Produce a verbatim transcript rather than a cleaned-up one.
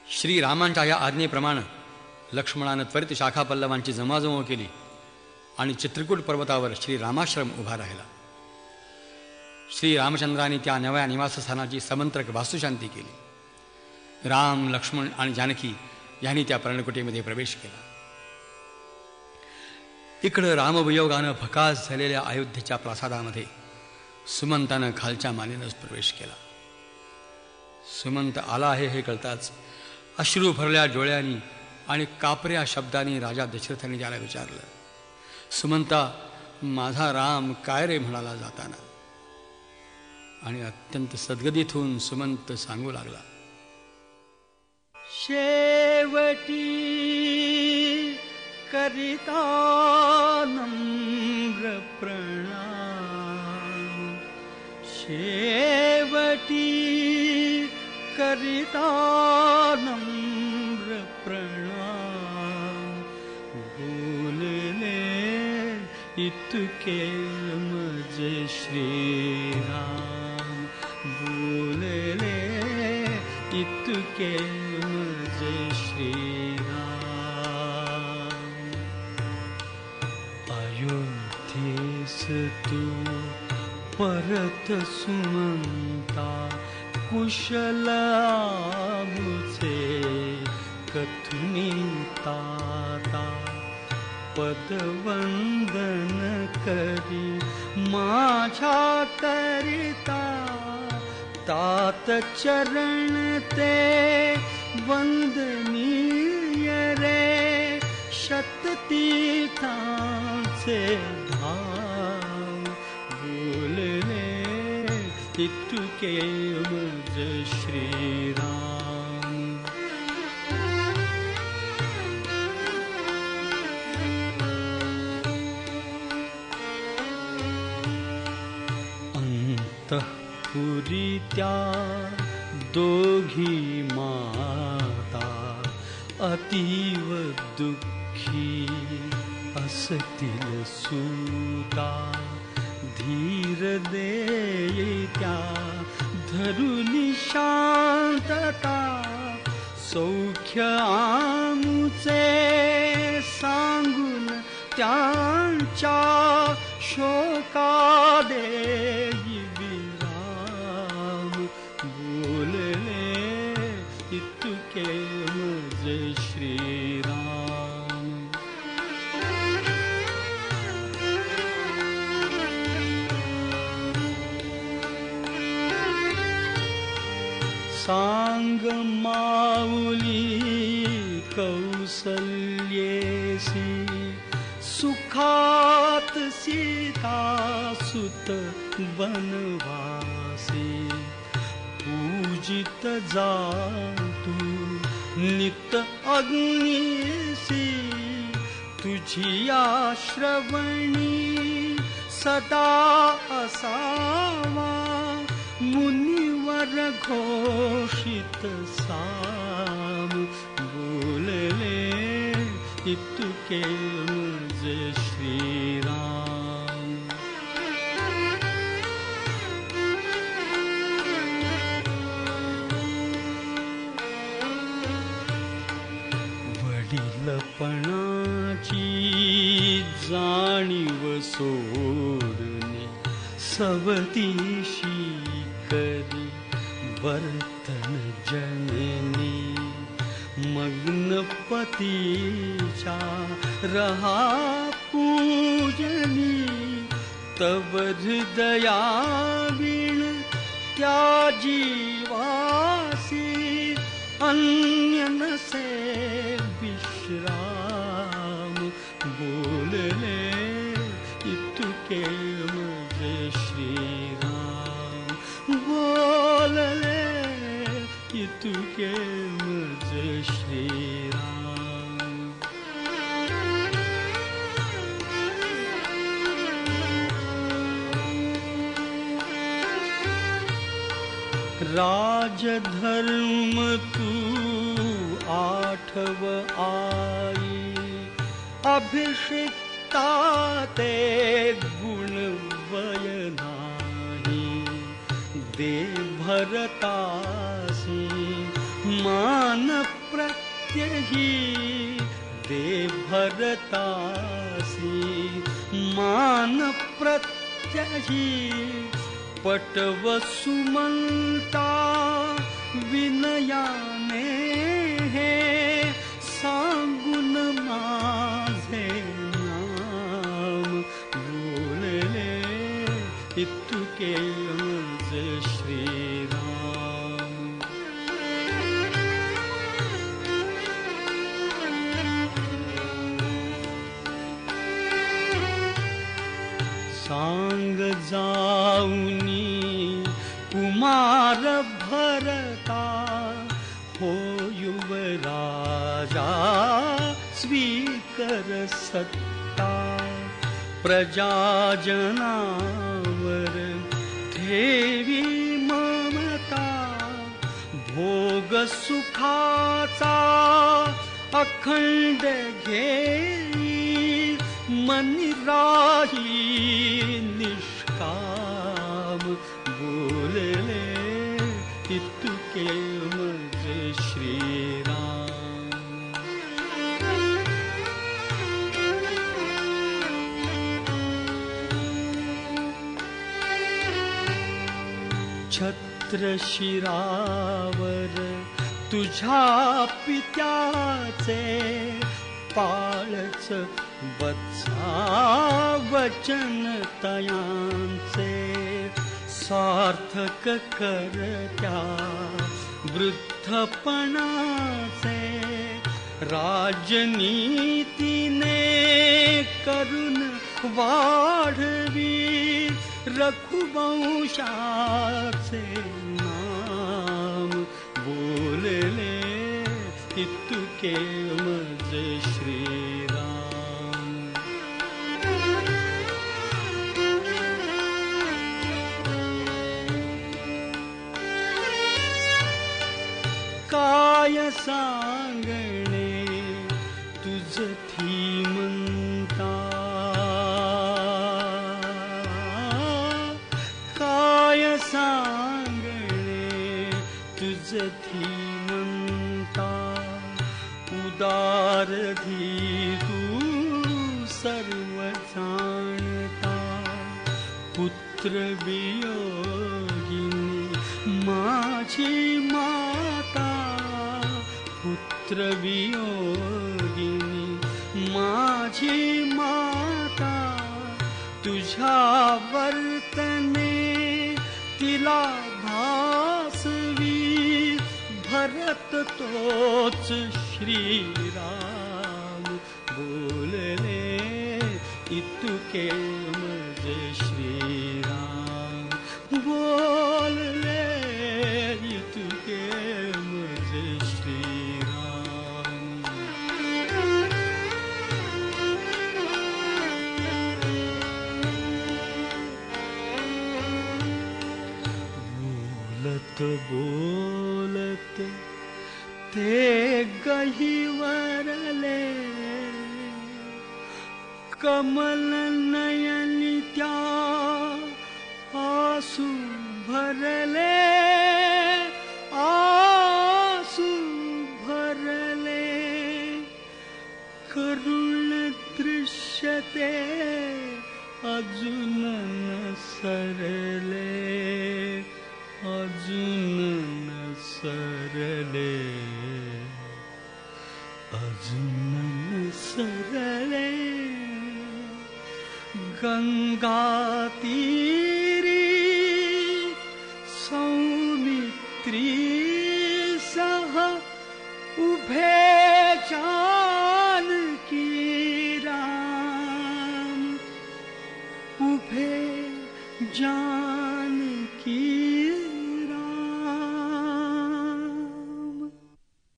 श्रीरामांच्या या आज्ञेप्रमाणे लक्ष्मणानं त्वरित शाखा पल्लवांची जमाजमा केली आणि चित्रकूट पर्वतावर श्रीरामाश्रम उभा राहिला. श्रीरामचंद्राने त्या नव्या निवासस्थानाची समंत्रक वास्तुशांती केली. राम, लक्ष्मण आणि जानकी यांनी त्या पर्णकुटीमध्ये प्रवेश केला. इकडं रामवियोगानं भकास झालेल्या अयोध्येच्या प्रासादामध्ये सुमंतानं खालच्या मानेनंच प्रवेश केला. सुमंत आला आहे हे कळताच अश्रू भरल्या डोळ्यांनी आणि कापऱ्या शब्दांनी राजा दशरथांनी त्याला विचारलं, सुमंता, माझा राम काय रे म्हणाला जाताना. आणि अत्यंत सद्गदित होऊन सुमंत सांगू लागला, शेवटी करिता नम्र प्रणाम, शेवटी करिता नम्र प्रणाम, बोलले इतके मज श्रीराम, बोलले इतके मज श्रीराम. अयोध्येस तू परत सुमंता, कुशल आमुचे कथुनी ताता, पदवंदन करी माझ्या करिता, तात चरण ते वंदनीय रे, शततीर्थांचे धाम, बोलले इतके मज श्रीराम. अंतःपुरी त्या दोघी माता, अतीव दुःखी असतील सूता, धीर दे त्या धरुनी शांतता, सौख्य आमुचे सांगून त्यांच्या शोकादेई विराम, बोलले इतके मज श्रीराम. सांग माऊली कौसल्येसी, सुखात सीता सुत वनवासी, पूजित जातु नित अग्नीसी, तुझी श्रवणी सदा असावा, मुनिवर घोषित साम, बोलले इतके मज श्रीराम. वडीलपणाची जाणीव सोडणे, सवतीशी करी वर्तन जननी, मग्न पतीच्या रहा पूजनी, तव हृदया वीण त्या जीवासी, अन्य नसे विश्राम, बोलले इतके मज श्रीराम, बोलले इतके मज श्रीराम. राजधर्म तू आठव आई, अभिषिक्ता ते गुण वय नाही, दे भरतासी मान प्रत्यही दे भरतासी मान प्रत्यही पटव सुमंता विनयाने हे सांगून माझे नाम बोलले इतुके माझे श्रीराम. सांग जाऊनी कुमार भरता हो युवराजा स्वीकर सत्ता प्रजाजनावर ठेवी ममता भोग सुखाचा अखंड घेई मनी राही निष्काम बोलले इतुके माझे श्रीराम. छत्र शिरावर तुझ्या पित्याचे पाळच वत्सा वचन तयांचे सार्थक करत्या वृद्धपणाचे राजनीतीने करून वाढवी रघुवंशाचे नाम बोलले इतुके माझे श्रीराम. काय सांगणे तुझ धीमंता काय सांगणे तुझ धीमंता उदार धीतू सर्व जाणता पुत्र वियोगिनी माझी माता पुत्र वियोगिनी माझी माता तुझ्या वर्तने तिला भासवी भरत तोच श्रीराम बोलले इतुके माझे श्रीराम बोलले इतुके माझे श्रीराम. बोलत बोलत ते गहिवरले कमल नयनी त्या आसू भरले आसू भरले करुण दृश्यते अजून न सरले अजून न सरले अजून न सरले. गंगा तीरी सौमित्री सह उभे जानकी राम उभे जानकी